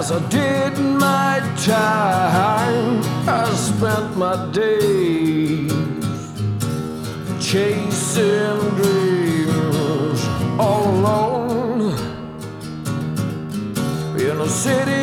as I did my time. I spent my days chasing dreams all alone in a city